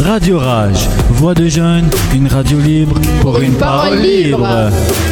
Radio Rage, voix de jeunes, une radio libre pour une parole libre.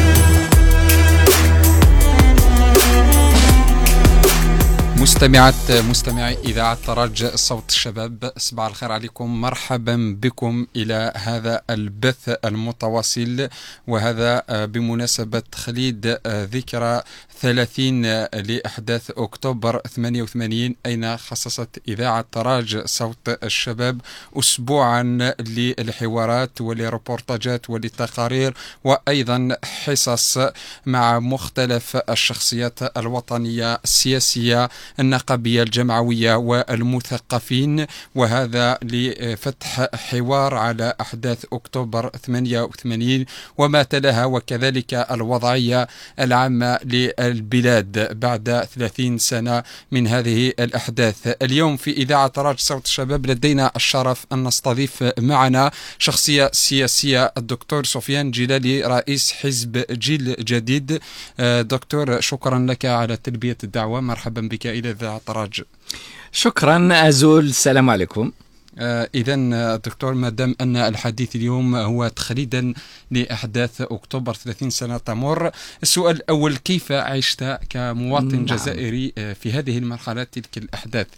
مستمعي إذاعة ترج صوت الشباب، صباح الخير عليكم، مرحبا بكم إلى هذا البث المتواصل، وهذا بمناسبة تخليد ذكرى 30 لأحداث أكتوبر 88، أين خصصت إذاعة تراج صوت الشباب أسبوعا للحوارات ولريبورتاجات ولتقارير وأيضا حصص مع مختلف الشخصيات الوطنية السياسية النقابية الجمعوية والمثقفين، وهذا لفتح حوار على أحداث أكتوبر 88 وما تلاها، وكذلك الوضعية العامة البلاد بعد 30 سنة من هذه الأحداث. اليوم في إذاعة تراج صوت الشباب لدينا الشرف أن نستضيف معنا شخصية سياسية، الدكتور سفيان جلالي، رئيس حزب جيل جديد. دكتور، شكرا لك على تلبية الدعوة، مرحبا بك إلى إذاعة تراج. شكرا أزول، السلام عليكم. إذن دكتور، ما دام أن الحديث اليوم هو تخليدا لأحداث أكتوبر 30 سنة تمر، السؤال الأول: كيف عشت كمواطن جزائري في هذه المرحلة تلك الأحداث؟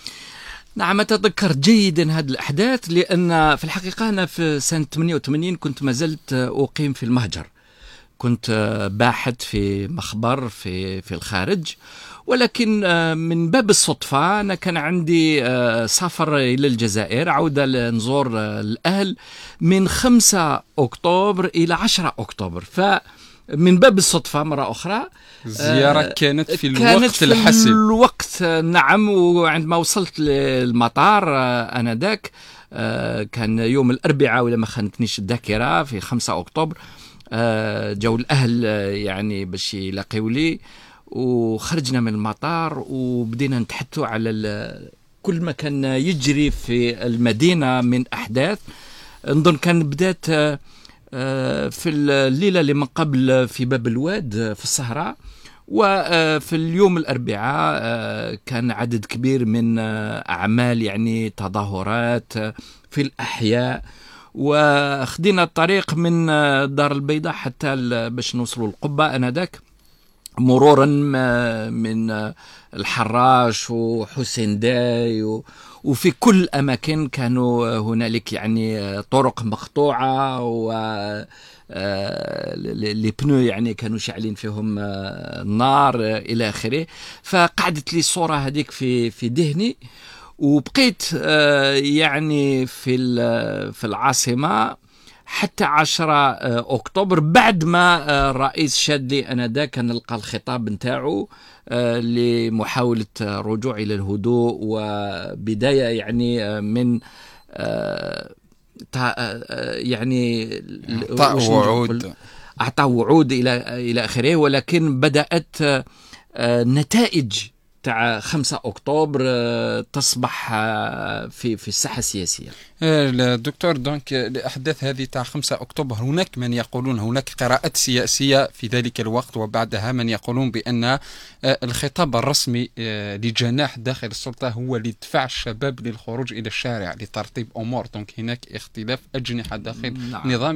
نعم، أتذكر جيدا هذه الأحداث، لأن في الحقيقة أنا في سنة 88 كنت ما زلت أقيم في المهجر، كنت باحث في مخبر في الخارج، ولكن من باب الصدفة أنا كان عندي سفر إلى الجزائر، عودة لنزور الأهل من 5 أكتوبر إلى 10 أكتوبر، فمن باب الصدفة مرة أخرى الزيارة كانت في الوقت الحسن. في الوقت، نعم. وعندما وصلت للمطار آنذاك كان يوم الأربعاء ولا ما خانتنيش الذاكرة، في 5 أكتوبر، جاءوا الأهل يعني باش يلاقيوا لي، وخرجنا من المطار وبدينا نتحدثوا على كل ما كان يجري في المدينة من أحداث. نظن كان بدات في الليلة اللي من قبل في باب الواد في الصحراء، وفي اليوم الأربعاء كان عدد كبير من أعمال يعني تظاهرات في الأحياء، وخدينا الطريق من دار البيضاء حتى باش نوصلوا القبة آنذاك، مرورا من الحراش وحسين داي، وفي كل أماكن كانوا هنالك يعني طرق مقطوعة، و لي بنو يعني كانوا شاعلين فيهم النار إلى آخره. فقعدت لي الصورة هذيك في ذهني، وبقيت يعني في العاصمة حتى 10 أكتوبر، بعد ما الرئيس شادلي آنذاك كان لقى الخطاب نتاعو لمحاولة رجوع إلى الهدوء، وبداية يعني من يعني أعطى وعود إلى آخره، ولكن بدأت نتائج تاع 5 أكتوبر تصبح في الساحة السياسية. الدكتور، دونك الأحداث هذه تاع 5 أكتوبر، هناك من يقولون، هناك قراءات سياسية في ذلك الوقت وبعدها، من يقولون بأن الخطاب الرسمي لجناح داخل السلطة هو لدفع الشباب للخروج إلى الشارع لترتيب أمور. دونك هناك اختلاف أجنحة داخل النظام،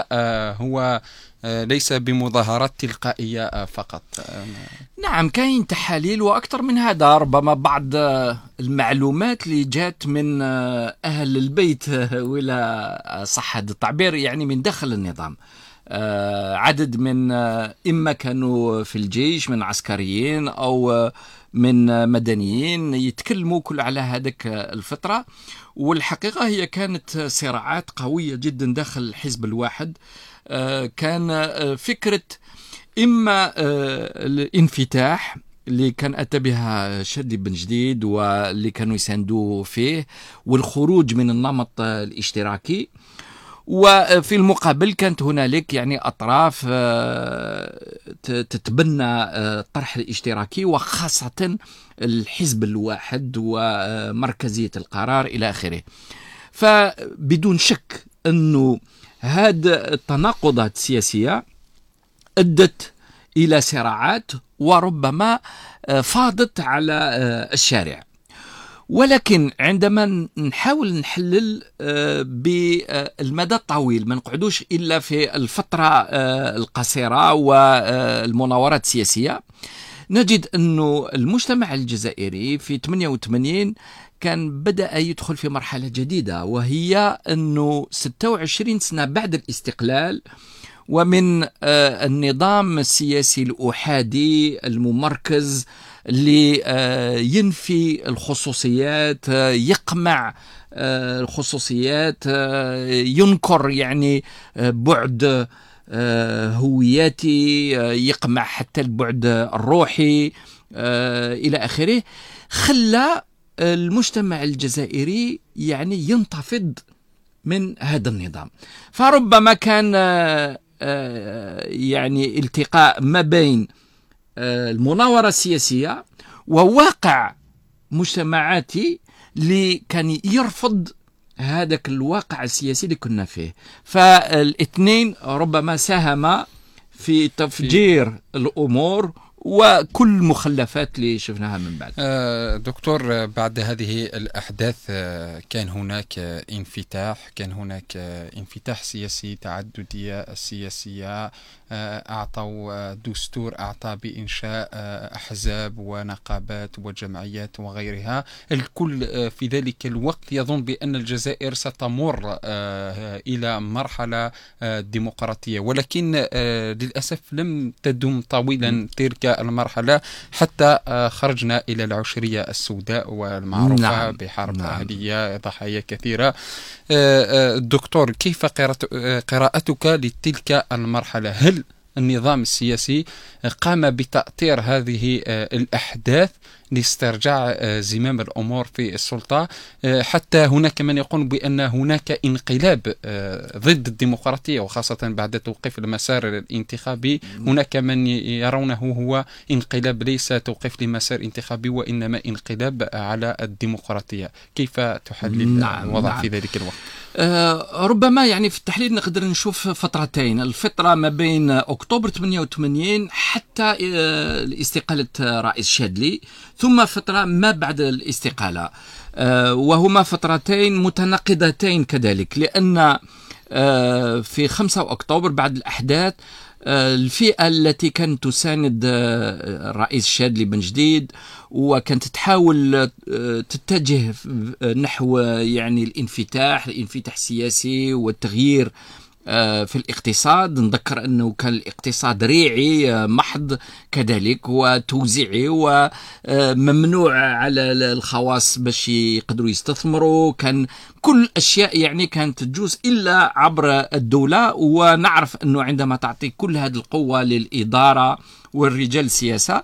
ليس بمظاهرات تلقائية فقط. نعم، كاين تحاليل وأكثر من هذا، ربما بعض المعلومات اللي جات من أهل البيت ولا صح هذا التعبير، يعني من داخل النظام. عدد من إما كانوا في الجيش من عسكريين أو من مدنيين يتكلموا كل على هذاك الفترة، والحقيقة هي كانت صراعات قوية جدا داخل الحزب الواحد. كان فكرة إما الانفتاح اللي كان أتى بها شادي بن جديد واللي كانوا يساندوه فيه، والخروج من النمط الاشتراكي، وفي المقابل كانت هنالك يعني أطراف تتبنى الطرح الاشتراكي، وخاصة الحزب الواحد ومركزية القرار إلى آخره. فبدون شك أنه هذه التناقضات السياسية أدت إلى صراعات وربما فاضت على الشارع. ولكن عندما نحاول نحلل بالمدى الطويل، ما نقعدوش إلا في الفترة القصيرة والمناورات السياسية، نجد أنه المجتمع الجزائري في 88 كان بدأ يدخل في مرحلة جديدة، وهي أنه 26 سنة بعد الاستقلال ومن النظام السياسي الأحادي الممركز اللي ينفي الخصوصيات، يقمع الخصوصيات، ينكر يعني بعد هوياتي، يقمع حتى البعد الروحي إلى آخره، خلى المجتمع الجزائري يعني ينتفض من هذا النظام. فربما كان يعني التقاء ما بين المناورة السياسية وواقع مجتمعاتي اللي كان يرفض هذاك الواقع السياسي اللي كنا فيه. فالاثنين ربما ساهم في تفجير الأمور وكل المخلفات اللي شفناها من بعد. دكتور، بعد هذه الأحداث كان هناك انفتاح، كان هناك انفتاح سياسي، تعددية سياسية، أعطوا دستور أعطى بإنشاء أحزاب ونقابات وجمعيات وغيرها. الكل في ذلك الوقت يظن بأن الجزائر ستمر إلى مرحلة ديمقراطية، ولكن للأسف لم تدم طويلا تلك المرحلة حتى خرجنا إلى العشرية السوداء والمعروفة بحرب أهلية، ضحايا كثيرة. دكتور، كيف قراءتك لتلك المرحلة؟ هل النظام السياسي قام بتأطير هذه الأحداث لاسترجاع زمام الأمور في السلطة؟ حتى هناك من يقول بأن هناك انقلاب ضد الديمقراطية، وخاصة بعد توقيف المسار الانتخابي. هناك من يرونه هو انقلاب ليس توقيف لمسار انتخابي، وإنما انقلاب على الديمقراطية. كيف تحلل الوضع في ذلك الوقت؟ ربما يعني في التحليل نقدر نشوف فترتين: الفترة ما بين أكتوبر 88 حتى استقالة رئيس شادلي، ثم فترة ما بعد الاستقالة، وهما فترتين متناقضتين كذلك، لأن في 5 أكتوبر بعد الأحداث الفئة التي كانت تساند الرئيس شادلي بن جديد وكانت تحاول تتجه نحو يعني الانفتاح السياسي والتغيير في الاقتصاد. نذكر أنه كان الاقتصاد ريعي محض كذلك وتوزيعي وممنوع على الخواص باش يقدروا يستثمروا، كان كل أشياء يعني كانت تجوز إلا عبر الدولة. ونعرف أنه عندما تعطي كل هذه القوة للإدارة والرجال السياسة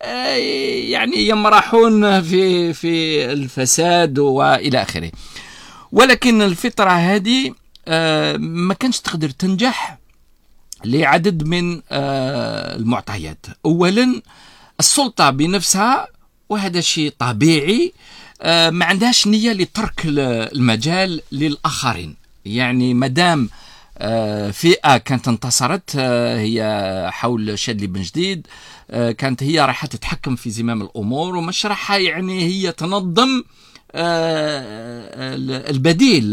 يعني يمرحون في الفساد وإلى آخره. ولكن الفترة هذه ما كانش تقدر تنجح لعدد من المعطيات. أولا السلطة بنفسها، وهذا شيء طبيعي، ما عندهاش نية لترك المجال للآخرين. يعني مدام فئة كانت انتصرت هي حول شادلي بن جديد، كانت هي راح تتحكم في زمام الأمور ومش راح يعني هي تنظم البديل،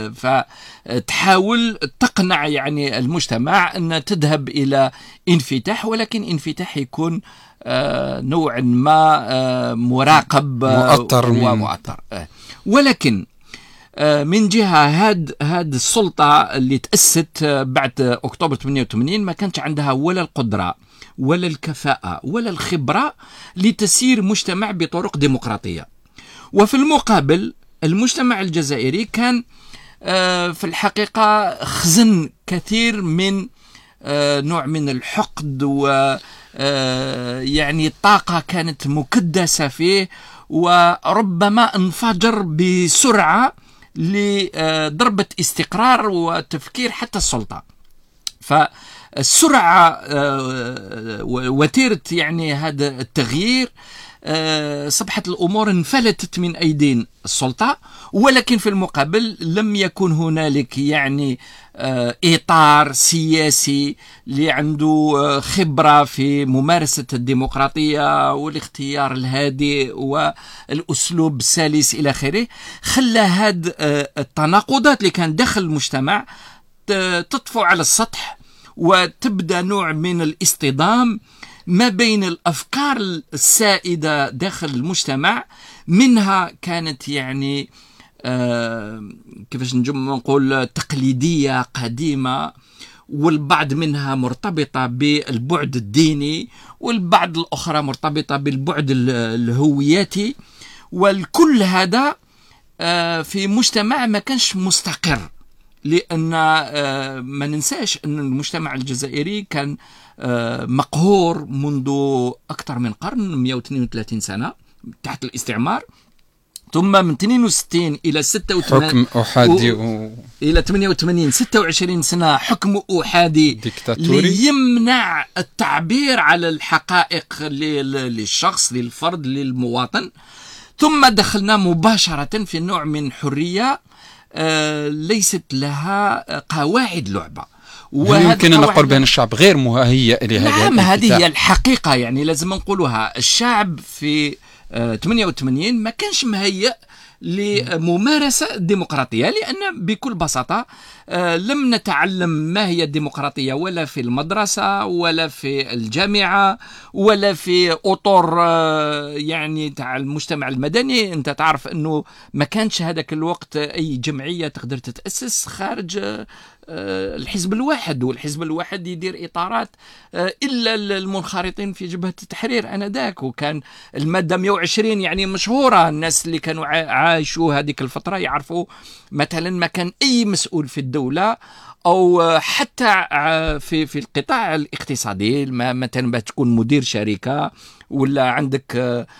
فتحاول تقنع يعني المجتمع أن تذهب إلى انفتاح، ولكن انفتاح يكون نوعا ما مراقب ومؤطر. ولكن من جهة هاد السلطة اللي تأسست بعد أكتوبر 88 ما كانت عندها ولا القدرة ولا الكفاءة ولا الخبرة لتسيير مجتمع بطرق ديمقراطية. وفي المقابل المجتمع الجزائري كان في الحقيقة خزن كثير من نوع من الحقد، ويعني الطاقة كانت مكدسة فيه، وربما انفجر بسرعة لضربة استقرار وتفكير حتى السلطة. فالسرعة وتيرة يعني هذا التغيير صبحت الأمور انفلتت من أيدين السلطة، ولكن في المقابل لم يكن هنالك يعني إطار سياسي اللي عنده خبرة في ممارسة الديمقراطية والاختيار الهادئ والأسلوب السلس إلى آخره، خلى هذه التناقضات اللي كان داخل المجتمع تطفو على السطح، وتبدأ نوع من الاصطدام ما بين الأفكار السائدة داخل المجتمع. منها كانت يعني كيفاش نقول تقليدية قديمة، والبعض منها مرتبطة بالبعد الديني، والبعض الأخرى مرتبطة بالبعد الهوياتي، والكل هذا في مجتمع ما كانش مستقر. لأن ما ننساش أن المجتمع الجزائري كان مقهور منذ أكثر من قرن، 132 سنة تحت الاستعمار، ثم من 62 إلى 86 حكم أحادي إلى 88 26 سنة حكم أحادي ديكتاتوري ليمنع التعبير على الحقائق للشخص، للفرد، للمواطن. ثم دخلنا مباشرة في نوع من حرية ليست لها قواعد لعبة، ويمكن أن نقول بأن الشعب غير مهيئ لهذا. نعم، هذه هي الحقيقة، يعني لازم نقولها. الشعب في 88 ما كانش مهيئ لممارسة الديمقراطية، لأن بكل بساطة لم نتعلم ما هي الديمقراطية ولا في المدرسة ولا في الجامعة ولا في أطر يعني تاع المجتمع المدني. أنت تعرف أنه ما كانش هذاك الوقت أي جمعية تقدر تتأسس خارج الحزب الواحد، والحزب الواحد يدير إطارات إلا المنخرطين في جبهة التحرير آنذاك، وكان المادة 120 يعني مشهورة. الناس اللي كانوا عايشوا هذيك الفترة يعرفوا مثلا ما كان أي مسؤول في الدولة أو حتى في القطاع الاقتصادي، مثلا تكون مدير شركة ولا عندك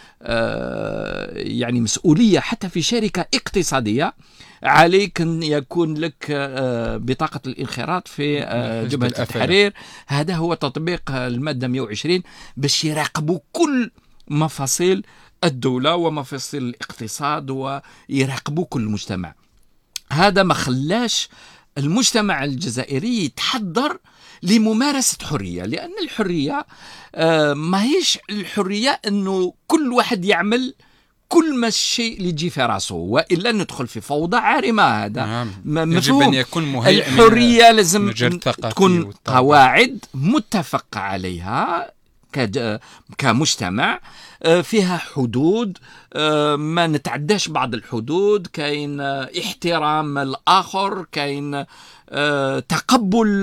يعني مسؤولية حتى في شركة اقتصادية، عليك أن يكون لك بطاقة الانخراط في جبهة التحرير. هذا هو تطبيق المادة 120 باش يراقبوا كل مفاصل الدولة ومفاصل الاقتصاد ويراقبوا كل المجتمع. هذا ما خلاش المجتمع الجزائري يتحضر لممارسة حرية، لأن الحرية ما هيش الحرية أنه كل واحد يعمل كل ما الشيء اللي يجي في راسه، وإلا ندخل في فوضى عارمة. هذا يجب أن يكون مهيئ. الحرية لازم تكون قواعد متفق عليها كمجتمع، فيها حدود، ما نتعداش بعض الحدود، كاين احترام الآخر، كاين تقبل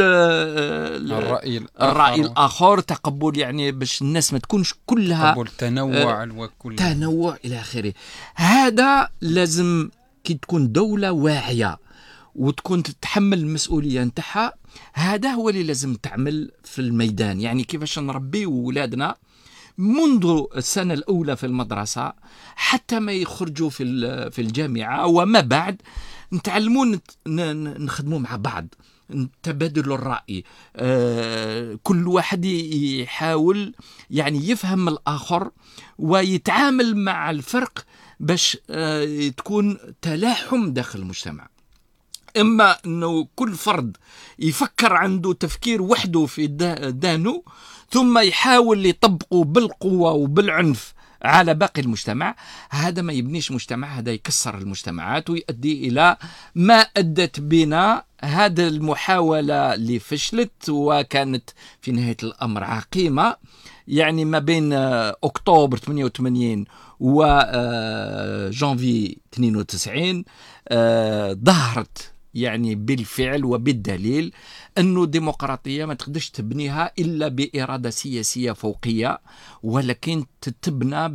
الرأي الآخر، تقبل يعني باش الناس ما تكونش كلها تقبل تنوع وكل تنوع إلى آخره. هذا لازم كي تكون دولة واعية وتكون تتحمل المسؤولية نتاعها، هذا هو اللي لازم تعمل في الميدان. يعني كيفاش نربي ولادنا منذ السنة الأولى في المدرسة حتى ما يخرجوا في الجامعة وما بعد، نتعلمون نخدموا مع بعض، تبادل الرأي، كل واحد يحاول يعني يفهم الآخر ويتعامل مع الفرق باش تكون تلاحم داخل المجتمع. إما أنه كل فرد يفكر عنده تفكير وحده في دانه ثم يحاول يطبقه بالقوة وبالعنف على باقي المجتمع، هذا ما يبنيش مجتمع، هذا يكسر المجتمعات ويؤدي إلى ما أدت بنا هذا المحاولة اللي فشلت وكانت في نهاية الأمر عقيمة. يعني ما بين أكتوبر 88 وجانفي 92 ظهرت يعني بالفعل وبالدليل أنه الديمقراطية ما تقدرش تبنيها إلا بإرادة سياسية فوقية، ولكن تتبنى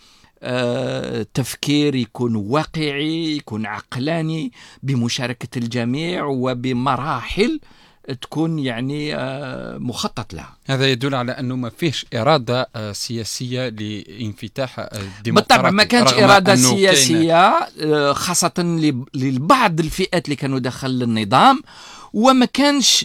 بتفكير يكون واقعي، يكون عقلاني، بمشاركة الجميع وبمراحل تكون يعني مخطط لها. هذا يدل على أنه ما فيش إرادة سياسية لانفتاح الديمقراطية. بالطبع ما كانش إرادة سياسية خاصة لبعض الفئات اللي كانوا داخل النظام، وما كانش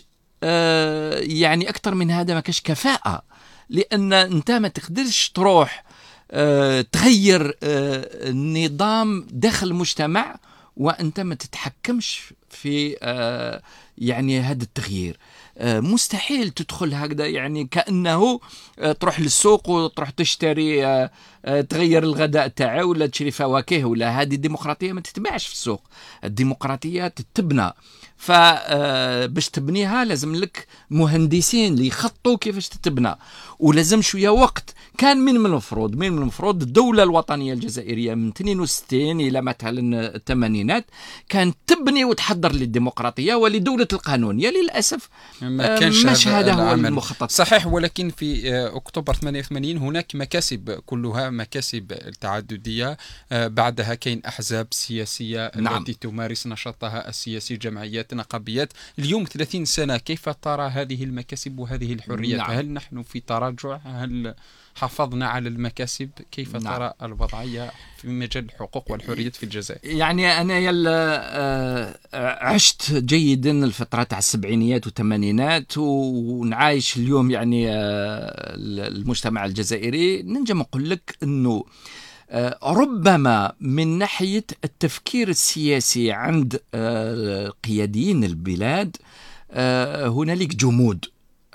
يعني أكثر من هذا ما كانش كفاءة، لأن أنت ما تقدرش تروح تغير النظام داخل المجتمع وأنت ما تتحكمش في يعني هذا التغيير. مستحيل تدخل هكذا يعني كأنه تروح للسوق وتروح تشتري تغير الغداء تاعه ولا تشري فواكه، ولا هذه الديمقراطية ما تتباعش في السوق. الديمقراطية تتبنى، فباش تبنيها لازم لك مهندسين اللي يخطوا كيفاش تتبنى، ولازم شوية وقت. كان من المفروض الدولة الوطنية الجزائرية من 62 إلى مثلا الثمانينات كانت تبني وتحضر للديمقراطية ولدولة القانون. يا للأسف ما كانش مش هذا هو العمل. المخطط. صحيح، ولكن في أكتوبر 88 هناك مكاسب، كلها مكاسب تعددية. بعدها كاين أحزاب سياسية التي تمارس نشاطها السياسي، جمعيات، نقابيات. اليوم 30 سنة، كيف ترى هذه المكاسب وهذه الحريات؟ هل نحن في تراجع؟ هل حافظنا على المكاسب؟ كيف ترى الوضعية في مجال الحقوق والحريات في الجزائر؟ يعني أنا عشت جيدا الفترة تاع السبعينيات والثمانينات ونعايش اليوم يعني المجتمع الجزائري. ننجم نقول لك أنه ربما من ناحية التفكير السياسي عند قياديين البلاد هنالك جمود.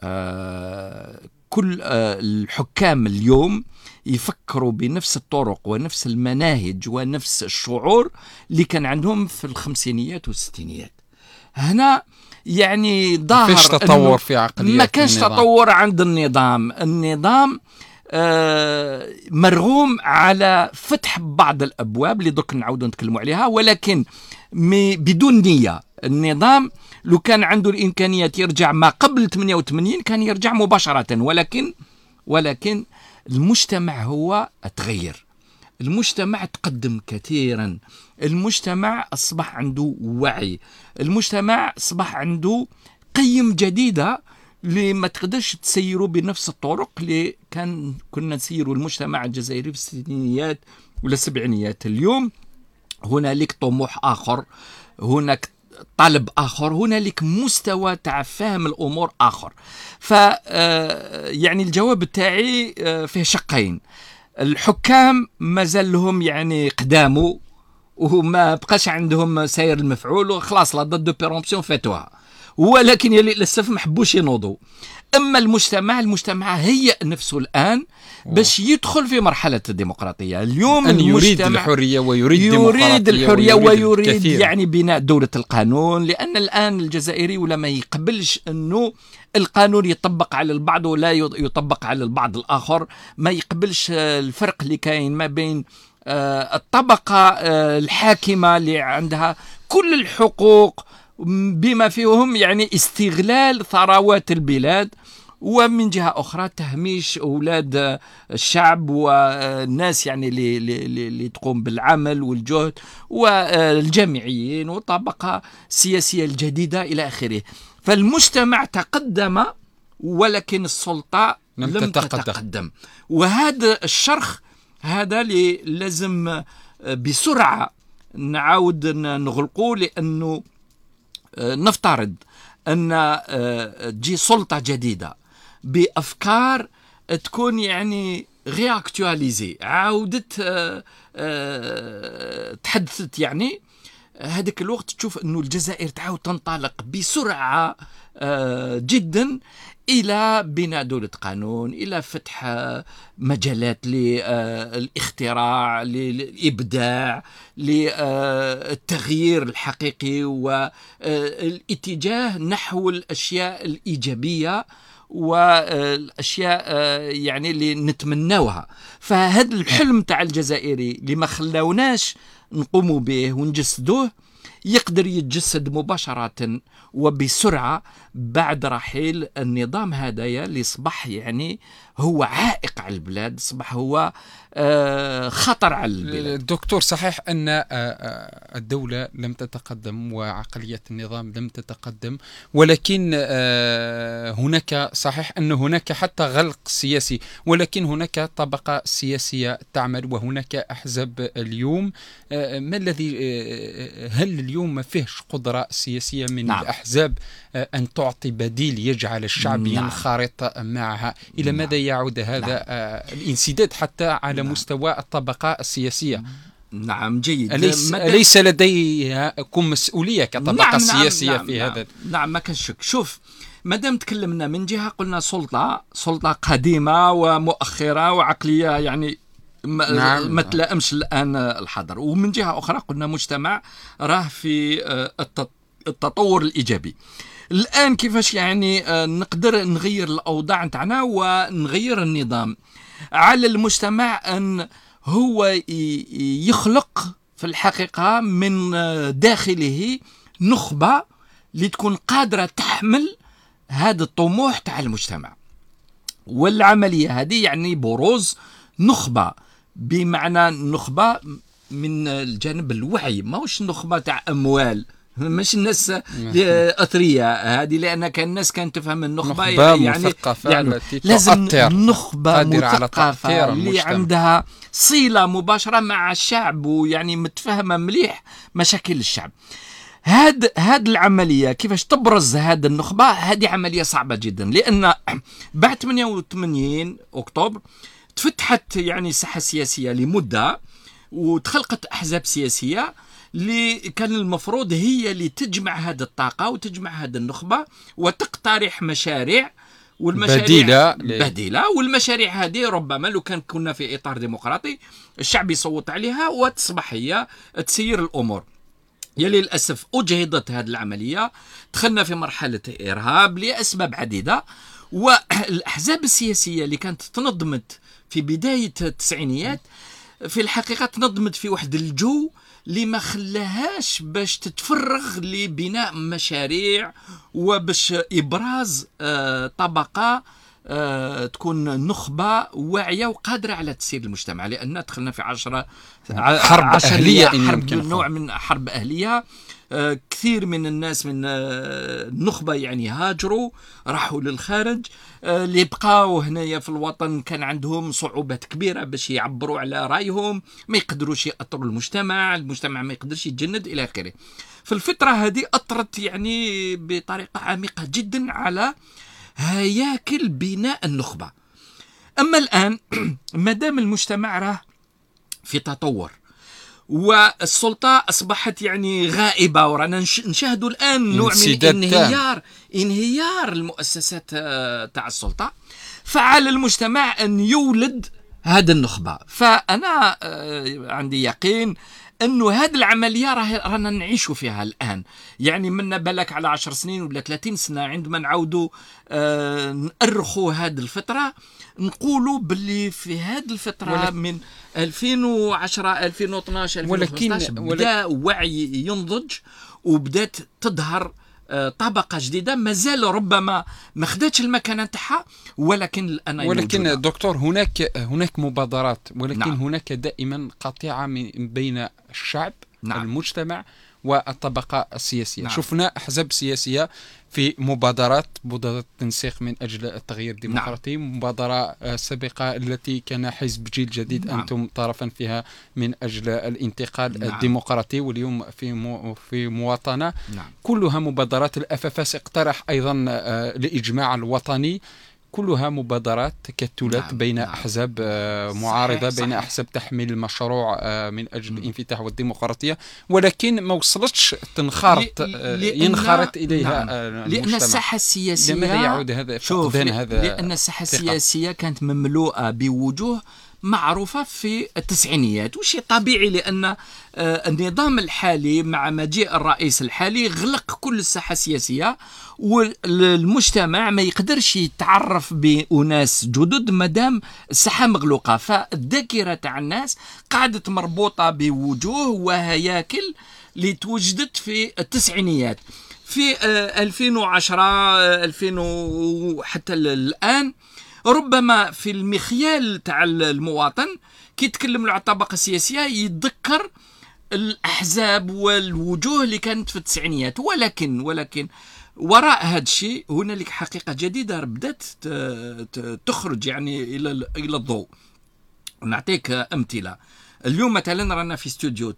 كل الحكام اليوم يفكروا بنفس الطرق ونفس المناهج ونفس الشعور اللي كان عندهم في الخمسينيات والستينيات. هنا يعني ظاهر فيش تطور في عقليات، ما كانش تطور عند النظام مرغوم على فتح بعض الأبواب اللي دوك نعاودو نتكلموا عليها، ولكن بدون نية. النظام لو كان عنده الإمكانيات يرجع ما قبل 88 كان يرجع مباشرة، ولكن المجتمع هو تغير، المجتمع تقدم كثيرا، المجتمع أصبح عنده وعي، المجتمع أصبح عنده قيم جديدة اللي ما تقدرش تسيروا بنفس الطرق اللي كنا نسيروا المجتمع الجزائري في الستينيات ولا السبعينيات. اليوم هنالك طموح آخر، هناك طلب آخر، هنالك مستوى تاع فهم الأمور آخر. يعني الجواب تاعي فيه شقين. الحكام ما زال لهم يعني قداموا وما بقاش عندهم سير المفعول وخلاص لا دات دو بيرومبسيون فاتوها، ولكن للأسف ما حبوش ينوضوا. أما المجتمع هيأ نفسه الآن باش يدخل في مرحلة الديمقراطية. اليوم أن يريد الحرية يريد الحرية ويريد يعني بناء دولة القانون، لأن الآن الجزائري ولا ما يقبلش أنه القانون يطبق على البعض ولا يطبق على البعض الآخر، ما يقبلش الفرق اللي كاين ما بين الطبقة الحاكمة اللي عندها كل الحقوق بما فيهم يعني استغلال ثروات البلاد، ومن جهة أخرى تهميش أولاد الشعب والناس يعني اللي تقوم بالعمل والجهد والجامعيين والطبقة السياسية الجديدة إلى آخره. فالمجتمع تقدم ولكن السلطة لم تتقدم. وهذا الشرخ هذا اللي لازم بسرعة نعاود نغلقه، لأنه نفترض أن تجي سلطة جديدة بأفكار تكون يعني رياكتواليزي، عاودت تحدثت، يعني هذاك الوقت تشوف أنه الجزائر تعاود تنطلق بسرعة جدا إلى بناء دولة قانون، إلى فتح مجالات للاختراع، للإبداع، للتغيير الحقيقي والاتجاه نحو الأشياء الإيجابية والأشياء يعني اللي نتمناوها. فهذا الحلم تاع الجزائري اللي ما خلاوناش نقوموا به ونجسدوه يقدر يتجسد مباشرة وبسرعة بعد رحيل النظام هذايا اللي صبح يعني هو عائق على البلاد، صبح هو خطر على البلاد. دكتور، صحيح أن الدولة لم تتقدم وعقلية النظام لم تتقدم، ولكن هناك صحيح أن هناك حتى غلق سياسي، ولكن هناك طبقة سياسية تعمل وهناك أحزاب اليوم. ما الذي هل اليوم ما فيهش قدرة سياسية من الأحزاب أن تعطي بديل يجعل الشعب ينخرط معها؟ إلى ماذا يعود هذا الانسداد حتى على مستوى الطبقة السياسية؟ نعم جيد. أليس لديكم مسؤولية كطبقة سياسية في هذا؟ نعم ما كانش شك. شوف، مادام تكلمنا من جهة قلنا سلطة قديمة ومؤخرة وعقلية يعني ما تلائمش الآن الحاضر، ومن جهة أخرى قلنا مجتمع راه في التطور الإيجابي. الآن كيفاش يعني نقدر نغير الأوضاع نتاعنا ونغير النظام؟ على المجتمع أن هو يخلق في الحقيقة من داخله نخبة اللي تكون قادرة تحمل هذا الطموح تاع المجتمع. والعملية هذه يعني بروز نخبة، بمعنى نخبة من الجانب الوعي، ماهوش نخبة تاع أموال، مش الناس أثرياء هذه، لأن كان الناس كانت تفهم النخبة يعني لازم نخبة مثقفة اللي عندها صلة مباشرة مع الشعب ويعني متفهمة مليح مشاكل الشعب. هاد العملية كيفاش تبرز هذه النخبة، هذه عملية صعبة جدا، لأن بعد 88 أكتوبر تفتحت يعني الساحة السياسية لمدة، وتخلقت أحزاب سياسية اللي كان المفروض هي اللي تجمع هذه الطاقة وتجمع هذه النخبة وتقترح مشاريع بديلة. والمشاريع هذه ربما لو كنا في إطار ديمقراطي الشعب يصوت عليها وتصبح هي تسير الأمور. يلي للأسف أجهضت هذه العملية، دخلنا في مرحلة إرهاب لأسباب عديدة. والأحزاب السياسية اللي كانت تنظمت في بداية التسعينيات في الحقيقة تنظمت في واحد الجو اللي ما خلاهاش باش تتفرغ لبناء مشاريع وباش إبراز طبقة تكون نخبة واعية وقادرة على تسيير المجتمع، لأن دخلنا في حرب أهلية، نوع من حرب أهلية. كثير من الناس من النخبة يعني هاجروا، راحوا للخارج. اللي بقاو هنايا في الوطن كان عندهم صعوبات كبيرة باش يعبروا على رأيهم، ما يقدروش يأثروا المجتمع ما يقدرش يتجند إلى آخره. في الفترة هذه أثرت يعني بطريقة عميقة جدا على هياكل بناء النخبة. أما الآن مادام المجتمع راه في تطور والسلطة أصبحت يعني غائبة، ورانا نشاهدوا الآن نوع من انهيار المؤسسات تاع السلطة، فعلى المجتمع أن يولد هذا النخبة. فأنا عندي يقين أنه هذه العملية رانا نعيشوا فيها الآن، يعني منا بالك على 10 سنين ولا 30 سنة عندما نعودوا نأرخوا هذه الفترة، نقولوا باللي في هذه الفترة من 2010 2012 2015 بدأ وعي ينضج وبدأت تظهر طبقة جديدة، مازال ربما ما خدتش المكانة تاعها، ولكن دكتور هناك مبادرات، ولكن هناك دائما قطيعة بين الشعب المجتمع والطبقة السياسية. شفنا أحزاب سياسية في مبادرات تنسيق من أجل التغيير الديمقراطي، مبادرة سابقة التي كان حزب جيل جديد أنتم طرفا فيها من أجل الانتقال الديمقراطي، واليوم في مواطنة. كلها مبادرات. الأفافاس اقترح أيضا لإجماع الوطني، كلها مبادرات تكتلات بين أحزاب معارضة، بين أحزاب تحمل المشروع من أجل الانفتاح والديمقراطية، ولكن ما وصلتش ينخرط إليها لأن الساحة السياسية لماذا يعود هذا فقدان هذا؟ لأن الساحة السياسية كانت مملوءة بوجوه معروفة في التسعينيات، وشيء طبيعي لأن النظام الحالي مع مجيء الرئيس الحالي غلق كل الساحة السياسية، والمجتمع ما يقدرش يتعرف بأناس جدد مادام الساحة مغلوقة. فالذاكرة تاع الناس قعدت مربوطة بوجوه وهياكل اللي توجدت في التسعينيات. في 2010 2000 حتى الآن ربما في المخيال تاع المواطن كي يتكلم على الطبقة السياسية يتذكر الأحزاب والوجوه اللي كانت في التسعينيات، ولكن وراء هذا الشيء هنالك حقيقة جديدة بدأت تخرج يعني إلى الضوء. نعطيك أمثلة. اليوم مثلا رانا في استوديو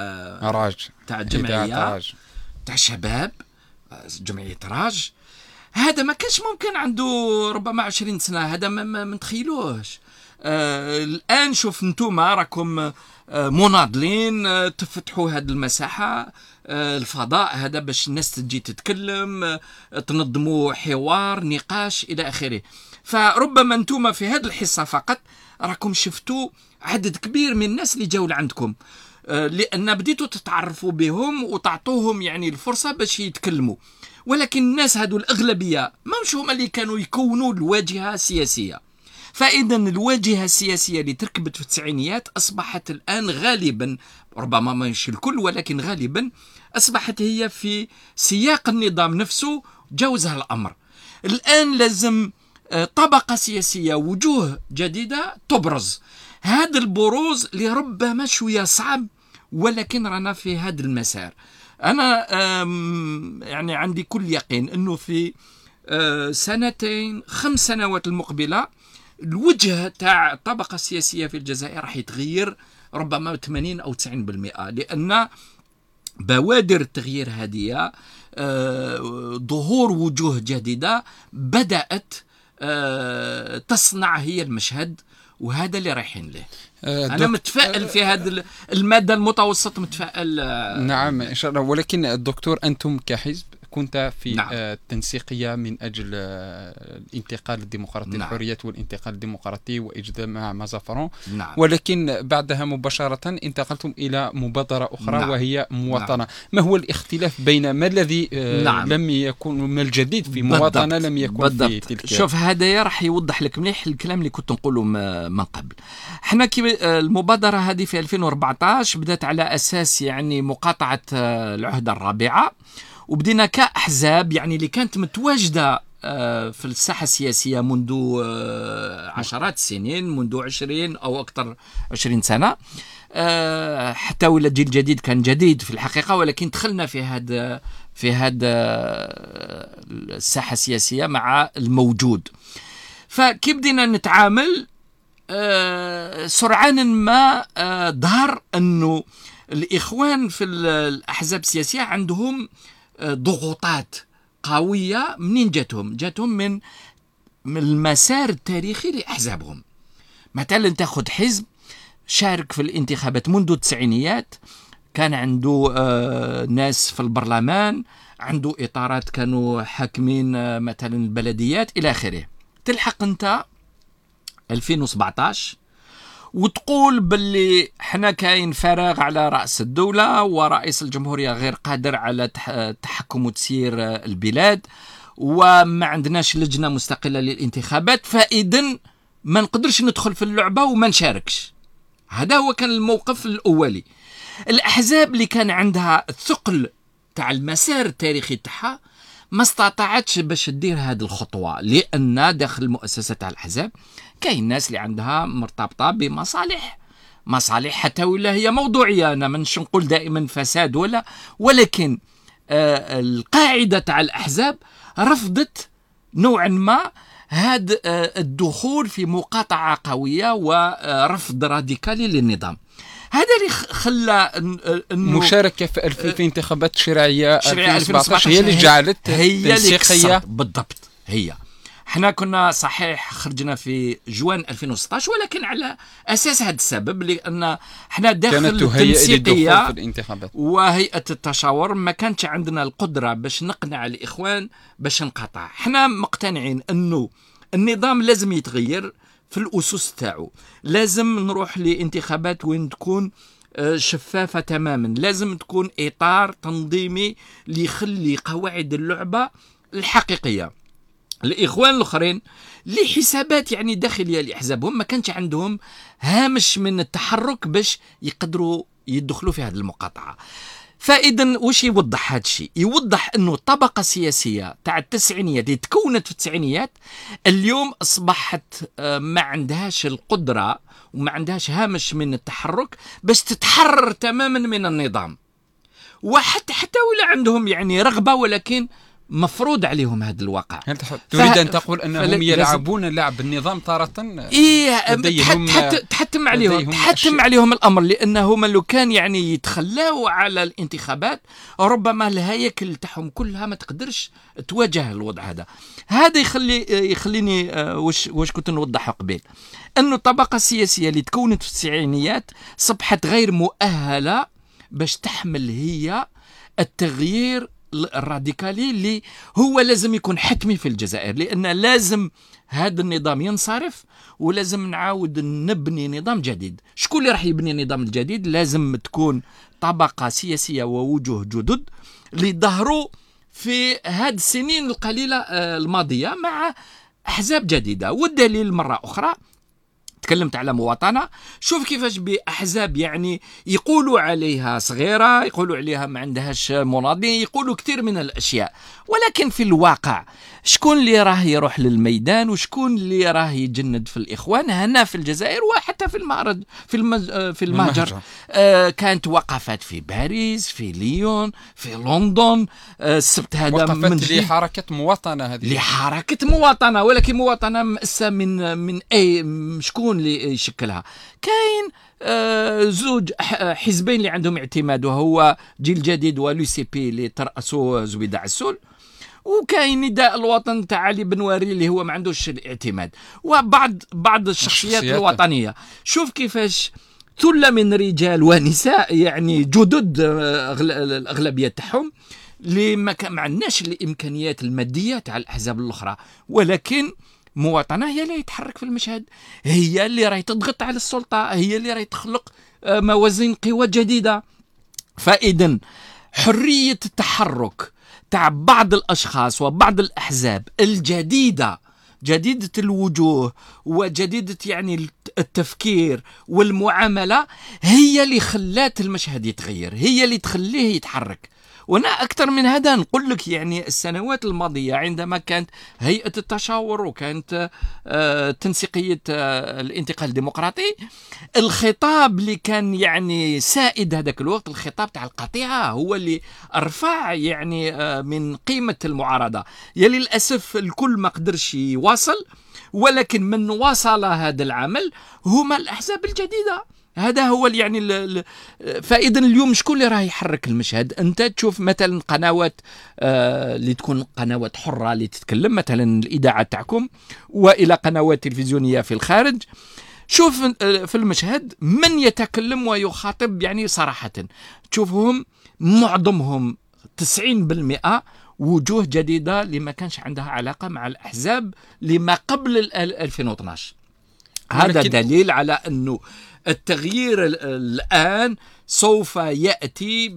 تاع جمعية تاع الشباب، جمعية راج. هذا ما كانش ممكن عنده ربما 20 سنة، هذا ما نتخيلوش. الآن شوف نتوما راكم مناضلين، تفتحوا هذه المساحة، الفضاء هذا باش الناس تجي تتكلم، تنظموا حوار نقاش إلى آخره. فربما نتوما في هذه الحصة فقط راكم شفتوا عدد كبير من الناس اللي جاوا لعندكم، لأن بديتوا تتعرفوا بهم وتعطوهم يعني الفرصة باش يتكلموا. ولكن الناس هذو الأغلبية مش هم اللي كانوا يكونوا الواجهة السياسية. فإذا الواجهة السياسية اللي تركبت في التسعينيات أصبحت الآن غالبا، ربما مش الكل ولكن غالبا أصبحت هي في سياق النظام نفسه جوزها الأمر. الآن لازم طبقة سياسية، وجوه جديدة تبرز. هذا البروز لربما شوية صعب، ولكن رانا في هذا المسار. أنا يعني عندي كل يقين أنه في 2 5 سنوات المقبلة الوجه تاع الطبقة السياسية في الجزائر راح يتغير ربما 80 أو 90%، لأن بوادر التغيير هذه، ظهور وجوه جديدة بدأت تصنع هي المشهد، وهذا اللي رايحين له. أنا متفائل في هذا المدى المتوسط، متفائل. نعم إن شاء الله. ولكن الدكتور، أنتم كحزب كنت في نعم. التنسيقية من أجل الانتقال الديمقراطي، نعم. الحرية والانتقال الديمقراطي وإجتماع مازافرون. نعم. ولكن بعدها مباشرة انتقلتم إلى مبادرة أخرى. نعم. وهي مواطنة. نعم. ما هو الاختلاف بين ما الذي نعم. لم يكن، ما الجديد في مواطنة لم يكن بالضبط. في تلك؟ شوف، هذا راح يوضح لك مليح الكلام اللي كنت نقوله من قبل. احنا المبادرة هذه في 2014 بدأت على أساس يعني مقاطعة العهدة الرابعة، وبدينا كأحزاب يعني اللي كانت متواجدة في الساحة السياسية منذ عشرات السنين، منذ 20 أو أكثر 20 سنة، حتى ولا الجيل الجديد كان جديد في الحقيقة، ولكن دخلنا في هذا الساحة السياسية مع الموجود. فكيف بدينا نتعامل؟ سرعان ما ظهر أنه الإخوان في الأحزاب السياسية عندهم ضغوطات قوية. منين جاتهم من المسار التاريخي لأحزابهم. مثلا تأخذ حزب شارك في الانتخابات منذ التسعينيات، كان عنده ناس في البرلمان، عنده إطارات كانوا حاكمين مثلا البلديات إلى آخره. تلحق أنت 2017 وتقول باللي احنا كاين فراغ على رأس الدولة، ورئيس الجمهورية غير قادر على تحكم وتسيير البلاد، وما عندناش لجنة مستقلة للانتخابات، فإذن ما نقدرش ندخل في اللعبة وما نشاركش. هذا هو كان الموقف الأولي. الأحزاب اللي كان عندها الثقل تاع المسار التاريخي تاعها ما استطاعتش باش تدير هذه الخطوة، لأن داخل المؤسسة تاع الأحزاب كاين ناس اللي عندها مرتبطة بمصالح حتى ولا هي موضوعية. أنا منش نقول دائما فساد ولكن القاعدة تاع الأحزاب رفضت نوعا ما هذا الدخول في مقاطعة قوية ورفض راديكالي للنظام. هذا اللي خلى المشاركة في انتخابات شرعية 2017 هي اللي جعلت التنسيقية بالضبط. احنا كنا صحيح خرجنا في جوان 2016، ولكن على أساس هذا السبب، لأن احنا داخل التنسيقية وهيئة التشاور ما كانش عندنا القدرة باش نقنع الإخوان باش نقاطع. احنا مقتنعين أنه النظام لازم يتغير في الأسس تاعو، لازم نروح لانتخابات وين تكون شفافة تماما، لازم تكون إطار تنظيمي ليخلي قواعد اللعبة الحقيقية. الإخوان الآخرين لحسابات يعني داخلية لأحزابهم ما كانش عندهم هامش من التحرك باش يقدروا يدخلوا في هذه المقاطعة. فإذا وش يوضح هذا الشيء؟ يوضح أنه الطبقة السياسية تاع التسعينيات اللي تكونت في التسعينيات اليوم أصبحت ما عندهاش القدرة وما عندهاش هامش من التحرك باش تتحرر تماما من النظام، وحتى ولا عندهم يعني رغبة، ولكن مفروض عليهم هذا الواقع. هل تريد أن تقول أنهم يلعبون لعب النظام تارة؟ تحتم عليهم الأمر، لأنهم لو كان يعني يتخلاوا على الانتخابات ربما الهياكل تاعهم كلها ما تقدرش تواجه الوضع هذا يخليني واش كنت نوضح قبل، أنه الطبقة السياسية اللي تكونت في التسعينيات صبحت غير مؤهلة باش تحمل هي التغيير الراديكالي اللي هو لازم يكون حتمي في الجزائر، لأن لازم هذا النظام ينصرف ولازم نعاود نبني نظام جديد. شكون اللي راح يبني النظام الجديد؟ لازم تكون طبقة سياسية ووجوه جدد اللي ظهروا في هذه السنين القليلة الماضية مع أحزاب جديدة. والدليل مرة أخرى تكلمت على مواطنة، شوف كيفاش بأحزاب يعني يقولوا عليها صغيرة، يقولوا عليها ما عندهاش مناضلين، يقولوا كثير من الأشياء، ولكن في الواقع شكون اللي راه يروح للميدان وشكون اللي راه يجند في الإخوان هنا في الجزائر وحتى في المهجر. كانت وقفات في باريس، في ليون، في لندن. السبت هذا وقفات لحركة مواطنة، هذه لحركة مواطنة، ولكن مواطنة مؤسسة من أي شكون اللي يشكلها؟ كاين زوج حزبين اللي عندهم اعتماد، وهو جيل جديد ولو سي بي اللي ترأسوه زويدة عسول، وكاين نداء الوطن تاع علي بنواري اللي هو ما عندوش الاعتماد، وبعض الشخصيات الوطنيه. شوف كيفاش ثلة من رجال ونساء يعني جدد الأغلبية تاعهم اللي ما عندناش الإمكانيات المادية تاع الأحزاب الأخرى، ولكن مواطنة هي اللي يتحرك في المشهد، هي اللي راهي تضغط على السلطة، هي اللي راهي تخلق موازين قوى جديدة. فإذن حرية التحرك تاع بعض الأشخاص وبعض الأحزاب الجديدة، جديدة الوجوه وجديدة يعني التفكير والمعاملة، هي اللي خلات المشهد يتغير، هي اللي تخليه يتحرك. وانا اكثر من هذا نقول لك، يعني السنوات الماضيه عندما كانت هيئه التشاور وكانت تنسيقيه الانتقال الديمقراطي، الخطاب اللي كان يعني سائد هذاك الوقت الخطاب تاع القطيعه هو اللي رفع يعني من قيمه المعارضه. يلي للاسف الكل ما قدرش يواصل، ولكن من واصل هذا العمل هما الاحزاب الجديده. هذا هو يعني فإذا اليوم شكون اللي راه يحرك المشهد؟ أنت تشوف مثلا قنوات اللي تكون قنوات حرة اللي تتكلم، مثلا الإذاعة تاعكم، وإلى قنوات تلفزيونية في الخارج. شوف في المشهد من يتكلم ويخاطب يعني صراحة، تشوفهم معظمهم 90% وجوه جديدة اللي ما كانش عندها علاقة مع الأحزاب لما قبل 2012. هذا دليل على أنه التغيير الآن سوف يأتي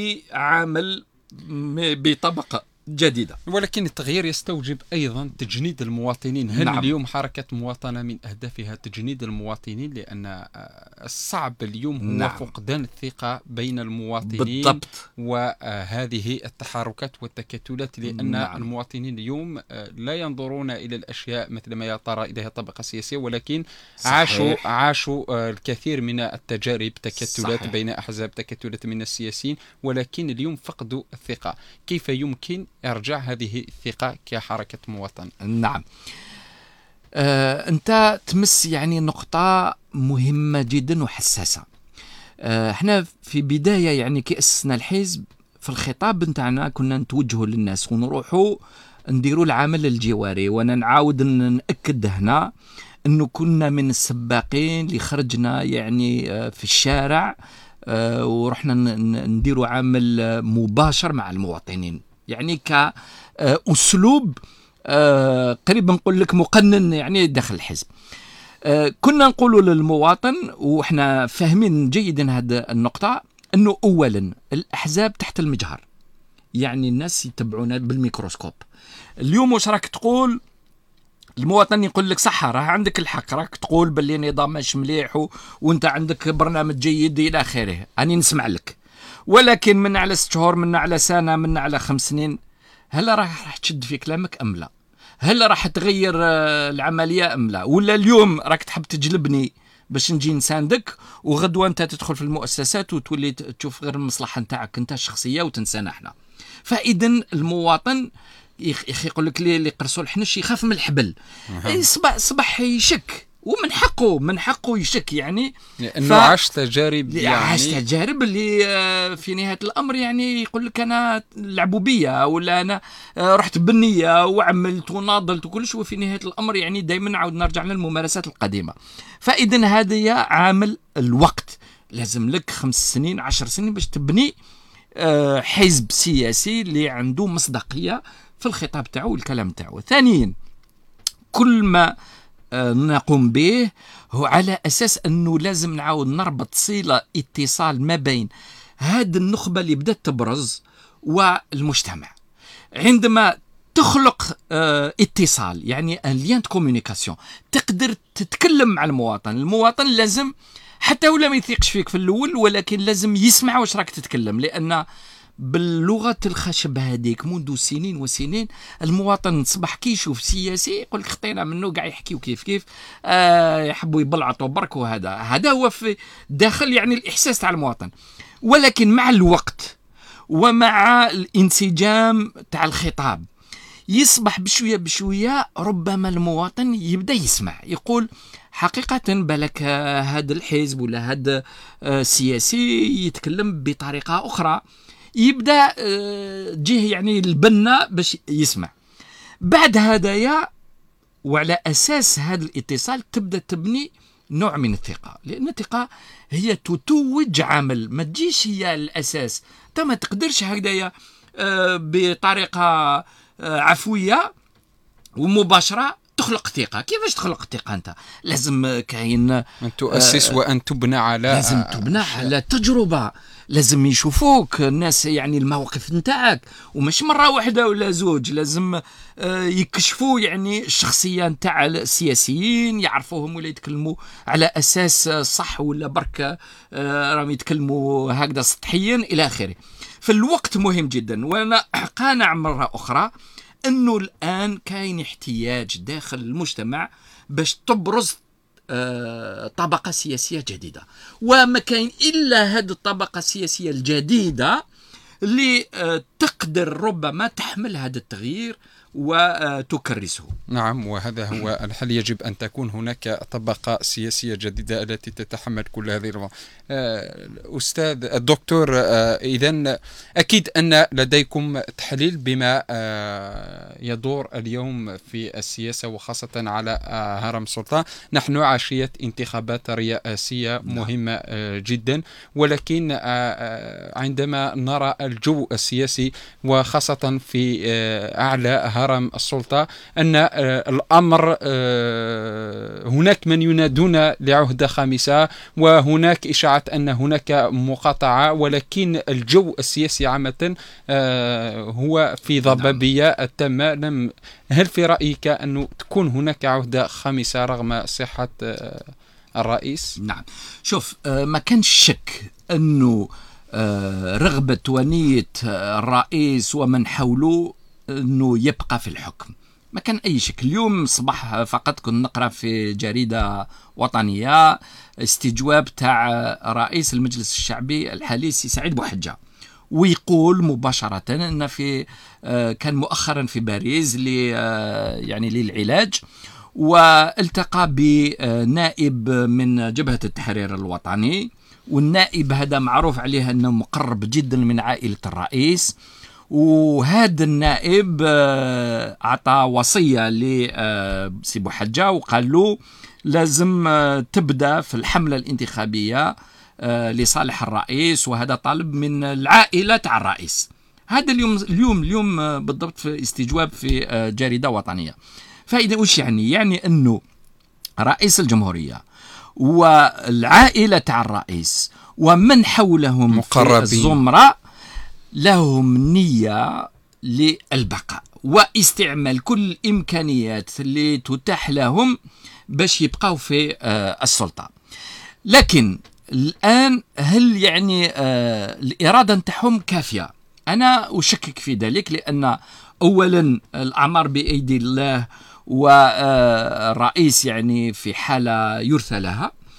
بعمل بطبقة جديدة، ولكن التغيير يستوجب أيضا تجنيد المواطنين. هل اليوم حركة مواطنة من أهدافها تجنيد المواطنين؟ لأن الصعب اليوم هو فقدان الثقة بين المواطنين بالضبط. وهذه التحركات والتكتلات، لأن المواطنين اليوم لا ينظرون إلى الأشياء مثل ما ترى إليها الطبقة السياسية، ولكن عاشوا الكثير من التجارب، تكتلات بين أحزاب، تكتلات من السياسيين، ولكن اليوم فقدوا الثقة. كيف يمكن إرجاع هذه الثقة كحركة مواطنة؟ نعم، أنت تمس يعني نقطة مهمة جدا وحساسة. احنا في بداية يعني كي أسسنا الحزب، في الخطاب نتاعنا كنا نتوجهوا للناس ونروحوا نديروا العمل الجواري، وانا نعاود نأكد هنا أنه كنا من السباقين اللي خرجنا يعني في الشارع ورحنا نديروا عمل مباشر مع المواطنين، يعني كأسلوب قريب نقول لك مقنن يعني داخل الحزب. كنا نقول للمواطن وإحنا فاهمين جيدا هذه النقطة، أنه أولا الأحزاب تحت المجهر، يعني الناس يتبعونا بالميكروسكوب. اليوم واش راك تقول؟ المواطن يقول لك صح، راه عندك الحق، راك تقول باللي نظام مش مليح وانت عندك برنامج جيد الى اخره، اني نسمع لك، ولكن من على 6 شهور، من على سنه، من على 5 سنين، هل راح تشد في كلامك ام لا؟ هل راح تغير العمليه ام لا؟ ولا اليوم راك تحب تجلبني باش نجي نساندك، وغدوه انت تدخل في المؤسسات وتولي تشوف غير المصلحه نتاعك انت الشخصيه وتنسانا احنا. فاذا المواطن يقول لك اللي قرصوا الحنش يخاف من الحبل. صبح يشك، ومن حقه يشك يعني، لانه عاش تجارب اللي في نهايه الامر يعني يقول لك انا لعبوا بيا، ولا انا رحت بالنيه وعملت وناضلت وكل شيء، وفي نهايه الامر يعني دائما نعاود نرجع للممارسات القديمه. فاذا هذا عامل الوقت، لازم لك 5 سنين 10 سنين باش تبني حزب سياسي اللي عنده مصداقيه في الخطاب تاعو والكلام تاعو. ثانيا، كل ما نقوم به هو على أساس أنه لازم نعاود نربط صلة اتصال ما بين هذه النخبة اللي بدأت تبرز والمجتمع. عندما تخلق اتصال يعني ان ليان كومونيكاسيون، تقدر تتكلم مع المواطن لازم حتى ولا ما يثيقش فيك في الأول، ولكن لازم يسمع واش راك تتكلم، لأن باللغة الخشب هذيك منذ سنين وسنين المواطن صبح كي يشوف سياسي يقول لك خطينا منه، قاعد يحكيو كيف يحبوا يبلعطوا برك، هذا هو في داخل يعني الإحساس تاع المواطن. ولكن مع الوقت ومع الانسجام تاع الخطاب يصبح بشوية ربما المواطن يبدأ يسمع، يقول حقيقة بالك هذا الحزب ولا هذا السياسي يتكلم بطريقة أخرى، يبدأ جيه يعني البنا باش يسمع. بعد هدايا وعلى أساس هذا الاتصال تبدأ تبني نوع من الثقة، لأن الثقة هي تتوج عمل، ما تجيش هي الأساس. انت ما تقدرش هكذايا بطريقة عفوية ومباشرة تخلق ثقة. كيفاش تخلق ثقة؟ أنت لازم كاين أن تؤسس وأن تبنى على، لازم تبنى على تجربة، لازم يشوفوك الناس يعني المواقف نتاعك، ومش مرة واحدة ولا زوج، لازم يكشفوا يعني الشخصية نتاع السياسيين، يعرفوهم ولا يتكلموا على أساس صح ولا برك راهم يتكلموا هكذا سطحيا إلى آخره. فالوقت مهم جدا، وأنا قانع مرة أخرى أنه الآن كاين احتياج داخل المجتمع باش تبرز طبقة سياسية جديدة، وما كاين إلا هذه الطبقة السياسية الجديدة اللي تقدر ربما تحمل هذا التغيير وتكرسه. نعم، وهذا هو الحل. يجب أن تكون هناك طبقة سياسية جديدة التي تتحمل كل هذه أستاذ الدكتور، إذن أكيد أن لديكم تحليل بما يدور اليوم في السياسة وخاصة على هرم السلطة. نحن عشية انتخابات رئاسية مهمة جدا، ولكن عندما نرى الجو السياسي وخاصة في أعلى هرم السلطة أن الأمر هناك من ينادون لعهدة خامسة، وهناك إشاعة أن هناك مقاطعة، ولكن الجو السياسي عامة هو في ضبابية التامة. هل في رأيك أنه تكون هناك عهدة خامسة رغم صحة الرئيس؟ نعم، شوف، ما كانش شك أنه رغبة ونية الرئيس ومن حوله أنه يبقى في الحكم، ما كان أي شك. اليوم صباح فقط كنت نقرأ في جريدة وطنية استجواب تاع رئيس المجلس الشعبي الحالي سي سعيد بوحجة، ويقول مباشرة أن في كان مؤخرا في باريس يعني للعلاج، والتقى بنائب من جبهة التحرير الوطني، والنائب هذا معروف عليه أنه مقرب جدا من عائلة الرئيس. وهذا النائب أعطى وصية لسي بوحجة وقال له لازم تبدأ في الحملة الانتخابية لصالح الرئيس، وهذا طالب من العائلة تاع الرئيس. هذا اليوم بالضبط في استجواب في جريدة وطنية. فإذا وش يعني أنه رئيس الجمهورية والعائلة تاع الرئيس ومن حولهم مقربين في الزمرة لهم نية للبقاء واستعمال كل الإمكانيات اللي تتاح لهم باش يبقوا في السلطة. لكن الآن هل يعني الإرادة نتاعهم كافية؟ أنا أشكك في ذلك، لأن أولا الأعمار بأيدي الله، والرئيس يعني في حالة يرثى لها.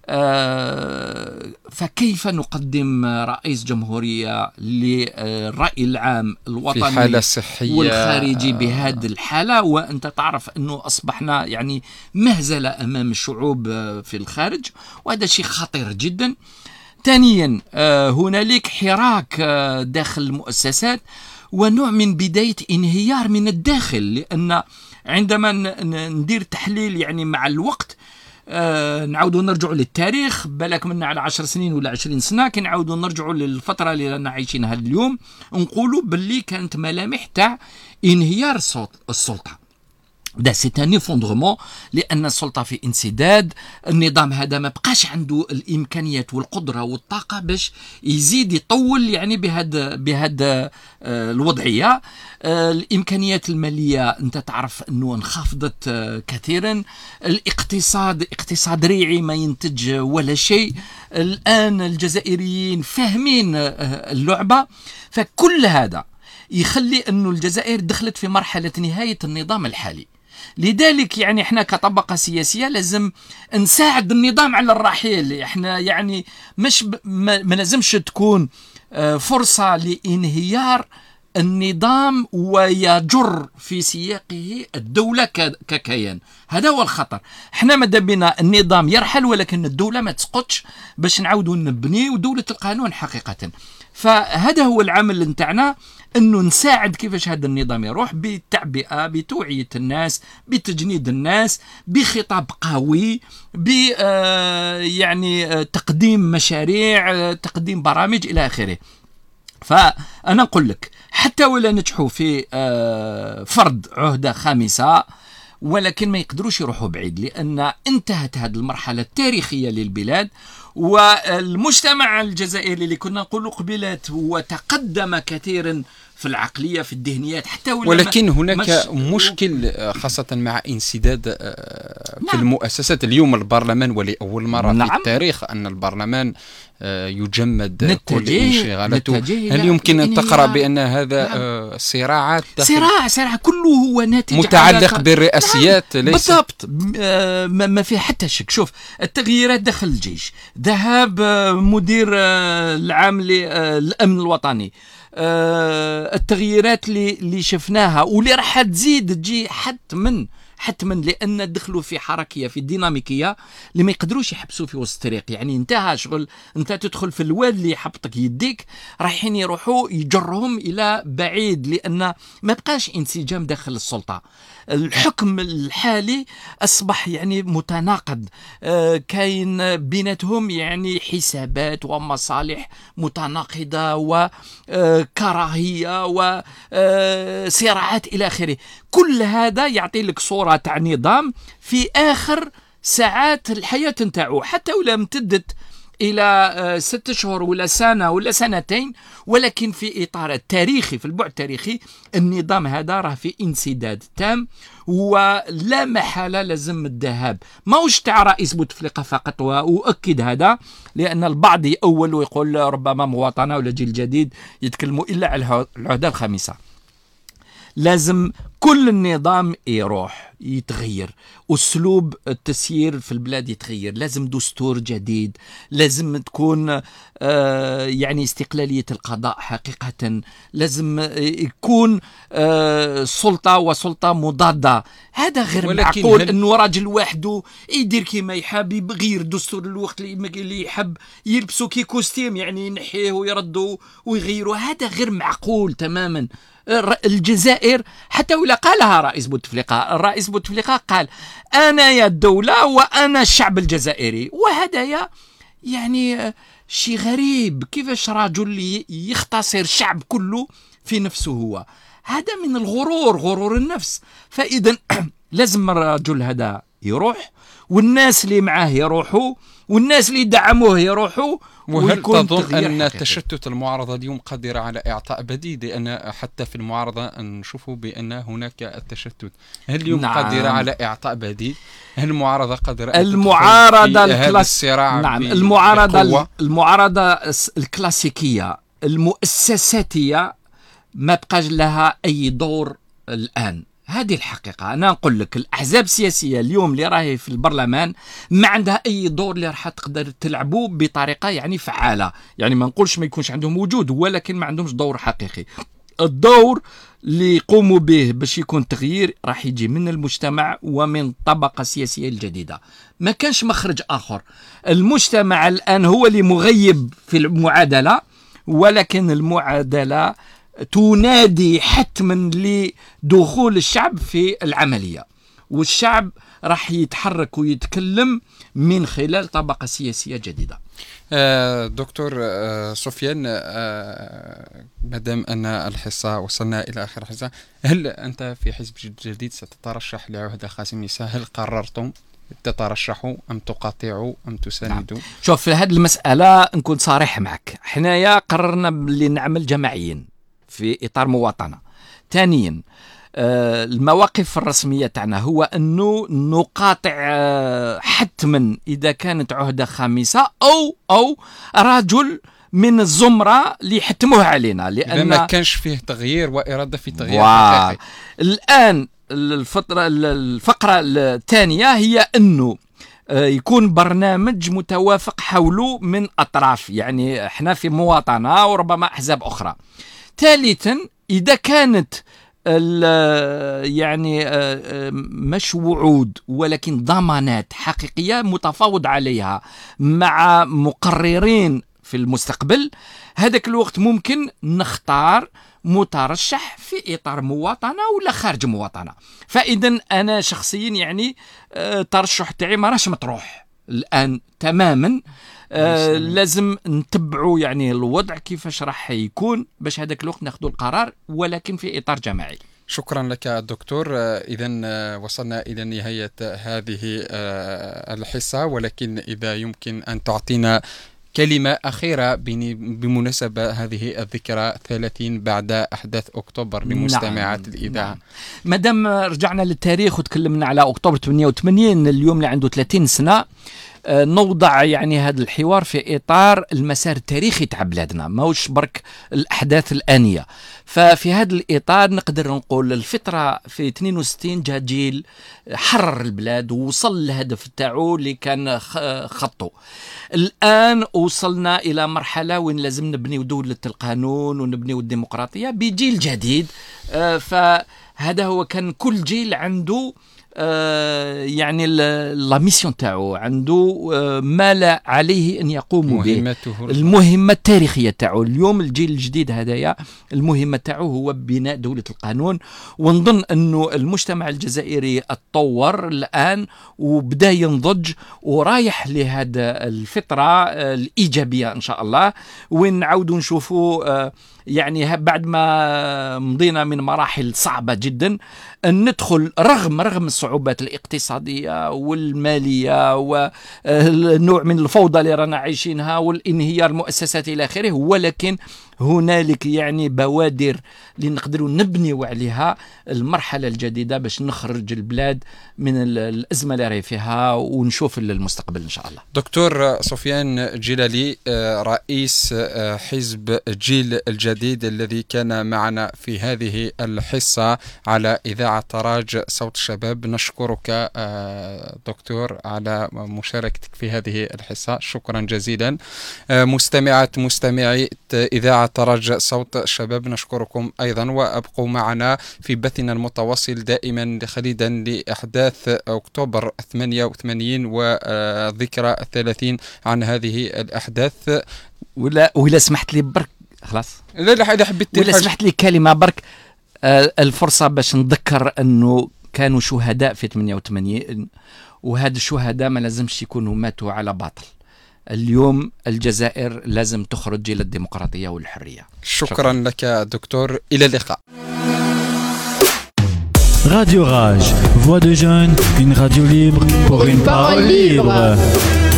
فكيف نقدم رئيس جمهورية للرأي العام الوطني في حالة صحية والخارجي بهذه الحالة، وأنت تعرف أنه أصبحنا يعني مهزلة أمام الشعوب في الخارج، وهذا شيء خطير جدا. ثانيا هنالك حراك داخل المؤسسات ونوع من بداية انهيار من الداخل، لأن عندما ندير تحليل يعني مع الوقت نعودوا نرجعوا للتاريخ، بالك منا على 10 سنين ولا 20 سنة، كي نعودوا نرجعوا للفترة اللي رانا عايشينها اليوم، نقولوا باللي كانت ملامح تاع انهيار السلطة. ده سي ان افوندغمون، لان السلطه في انسداد. النظام هذا ما بقاش عنده الامكانيات والقدره والطاقه باش يزيد يطول يعني بهذا الوضعيه. الامكانيات الماليه انت تعرف انه انخفضت كثيرا. اقتصاد ريعي ما ينتج ولا شيء. الان الجزائريين فاهمين اللعبه، فكل هذا يخلي انه الجزائر دخلت في مرحله نهايه النظام الحالي. لذلك يعني احنا كطبقة سياسية لازم نساعد النظام على الرحيل. احنا يعني مش ما لازمش تكون فرصة لانهيار النظام ويجر في سياقه الدولة ككيان. هذا هو الخطر. احنا ماذا بنا النظام يرحل ولكن الدولة ما تسقطش باش نعاودوا نبني ودولة القانون حقيقة. فهذا هو العمل نتاعنا، انه نساعد كيفاش هذا النظام يروح بالتعبئه، بتوعيه الناس، بتجنيد الناس، بخطاب قوي، ب يعني تقديم مشاريع، تقديم برامج الى اخره. فانا نقول لك حتى ولا نجحوا في فرض عهده خامسه، ولكن ما يقدروش يروحوا بعيد، لان انتهت هذه المرحله التاريخيه للبلاد. والمجتمع الجزائري اللي كنا نقول قبيلات هو تقدم كثيرا في العقلية في الذهنيات حتى ولكن هناك مشكل خاصة مع انسداد في المؤسسات. اليوم البرلمان ولأول مرة في التاريخ أن البرلمان يجمد كل انشغالاته. هل يمكن أن تقرأ بأن هذا صراعات صراع كله هو ناتج متعلق بالرئاسيات؟ ليس بالضبط، ما في حتى شك. شوف التغييرات داخل الجيش، ذهاب مدير العام للأمن الوطني، التغييرات اللي شفناها واللي راح تزيد تجي حتما لان دخلوا في حركيه في ديناميكيه اللي ما يقدروش يحبسوا في وسط الطريق. يعني انتهى شغل انت تدخل في الواد اللي يحبطك يديك، رايحين يروحوا يجرهم الى بعيد، لان ما بقاش انسجام داخل السلطه. الحكم الحالي اصبح يعني متناقض، كاين بيناتهم يعني حسابات ومصالح متناقضه وكراهيه وصراعات الى اخره. كل هذا يعطي لك صوره تاع نظام في اخر ساعات الحياه نتاعو، حتى ولا امتدت إلى 6 شهور ولا سنة ولا سنتين، ولكن في إطار التاريخي، في البعد التاريخي النظام هذا راه في انسداد تام، ولا محالة لازم الذهاب. ماهوش تاع رئيس بوتفليقة فقط، وأؤكد هذا لأن البعض يأول ويقول ربما مواطنة ولا جيل جديد يتكلموا إلا على العهدة الخامسة. لازم كل النظام يروح يتغير، أسلوب التسيير في البلاد يتغير، لازم دستور جديد، لازم تكون يعني استقلالية القضاء حقيقة، لازم يكون سلطة وسلطة مضادة. هذا غير معقول أنه راجل وحده يدير كيما يحب، يغير دستور الوقت اللي يحب، يلبسوا كي كوستيم يعني ينحيه ويردوا ويغيروا. هذا غير معقول تماما. الجزائر حتى ولا قالها الرئيس بوتفليقة قال أنا يا الدولة وأنا الشعب الجزائري، وهذا يعني شيء غريب. كيفاش رجل يختصر شعب كله في نفسه هو؟ هذا من غرور النفس. فإذا لازم الرجل هذا يروح، والناس اللي معاه يروحوا، والناس اللي دعموه يروحوا. وهل تظن أن تشتت المعارضة اليوم قادرة على إعطاء بديل؟ لأن حتى في المعارضة نشوف بأن هناك التشتت. هل اليوم قادرة على إعطاء بديل؟ هل المعارضة قادرة المعارضة المعارضة الكلاسيكية المؤسساتية ما بقاش لها أي دور الآن. هذه الحقيقة. أنا نقول لك الأحزاب السياسية اليوم اللي راهي في البرلمان ما عندها أي دور اللي راح تقدر تلعبه بطريقة يعني فعالة. يعني ما نقولش ما يكونش عندهم وجود، ولكن ما عندهمش دور حقيقي. الدور اللي يقوموا به باش يكون تغيير راح يجي من المجتمع ومن الطبقة السياسية الجديدة. ما كانش مخرج آخر. المجتمع الآن هو اللي مغيب في المعادلة، ولكن المعادلة تنادي حتما لدخول الشعب في العملية، والشعب راح يتحرك ويتكلم من خلال طبقة سياسية جديدة. دكتور سفيان، مادام أن الحصة وصلنا إلى آخر حصة، هل أنت في حزب جديد ستترشح لعهدة قاسم يسا؟ هل قررتم تترشحوا أم تقاطعوا أم تساندوا؟ نعم. شوف، في هذه المسألة نكون صريح معك. حنايا قررنا اللي نعمل جماعيين في إطار مواطنة. ثانيا المواقف الرسمية تاعنا هو أنه نقاطع حتما إذا كانت عهدة خامسة أو رجل من الزمرة اللي يحتموها علينا، لأن ما كانش فيه تغيير وإرادة في تغيير حقيقي. الآن الفقرة الثانية هي أنه يكون برنامج متوافق حوله من أطراف، يعني احنا في مواطنة وربما أحزاب أخرى. ثالثا إذا كانت يعني مش وعود ولكن ضمانات حقيقية متفاوض عليها مع مقررين في المستقبل، هذاك الوقت ممكن نختار مترشح في إطار مواطنة ولا خارج مواطنة. فإذا أنا شخصيا يعني ترشح تاعي ما راش مطروح الآن تماما. لازم نتبعوا يعني الوضع كيفاش راح يكون باش هذاك الوقت ناخذوا القرار، ولكن في إطار جماعي. شكرا لك دكتور. إذن وصلنا إلى نهاية هذه الحصة، ولكن إذا يمكن أن تعطينا كلمة أخيرة بمناسبة هذه الذكرى 30 بعد أحداث أكتوبر لمستمعات الإذاعة. مادام رجعنا للتاريخ وتكلمنا على أكتوبر 88 اليوم اللي عنده 30 سنة، نوضع يعني هذا الحوار في إطار المسار التاريخي تاع بلادنا، ماهوش برك الأحداث الآنية. ففي هذا الإطار نقدر نقول الفترة في 62 جاء جيل حرر البلاد ووصل الهدف تاعو اللي كان خطه. الآن وصلنا إلى مرحلة وين لازم نبنيو دولة القانون ونبنيو الديمقراطية بجيل جديد. فهذا هو كان كل جيل عنده يعني لا ميسيون تاعو، عنده ما لا عليه ان يقوم به، المهمه التاريخيه تاعو. اليوم الجيل الجديد هذايا المهمه تاعو هو بناء دوله القانون، ونظن انه المجتمع الجزائري اتطور الان وبدا ينضج ورايح لهذا الفتره الايجابيه ان شاء الله، وين نعاودوا نشوفوا يعني بعد ما مضينا من مراحل صعبة جدا أن ندخل رغم الصعوبات الاقتصادية والمالية والنوع من الفوضى اللي رانا عايشينها والانهيار المؤسساتي إلى آخره، ولكن هنالك يعني بوادر اللي نقدروا نبنيوا عليها المرحلة الجديدة باش نخرج البلاد من الأزمة اللي راهي فيها ونشوف المستقبل إن شاء الله. دكتور سفيان جلالي، رئيس حزب جيل الجديد الذي كان معنا في هذه الحصة على إذاعة تراج صوت الشباب، نشكرك دكتور على مشاركتك في هذه الحصة، شكرا جزيلا. مستمعي إذاعة تراج صوت الشباب نشكركم أيضا، وأبقوا معنا في بثنا المتواصل دائما خليدا لأحداث أكتوبر 88 وذكرى 30 عن هذه الأحداث. ولا سمحت لي برك خلاص، لا حبيت ولا سمحت لي كلمة برك، الفرصة باش نذكر أنه كانوا شهداء في 88 وهذا الشهداء ما لازمش يكونوا ماتوا على باطل. اليوم الجزائر لازم تخرج إلى الديمقراطية والحرية. شكرا لك دكتور، إلى اللقاء. Radio Rage, voix de jeunes, une radio libre pour une parole libre.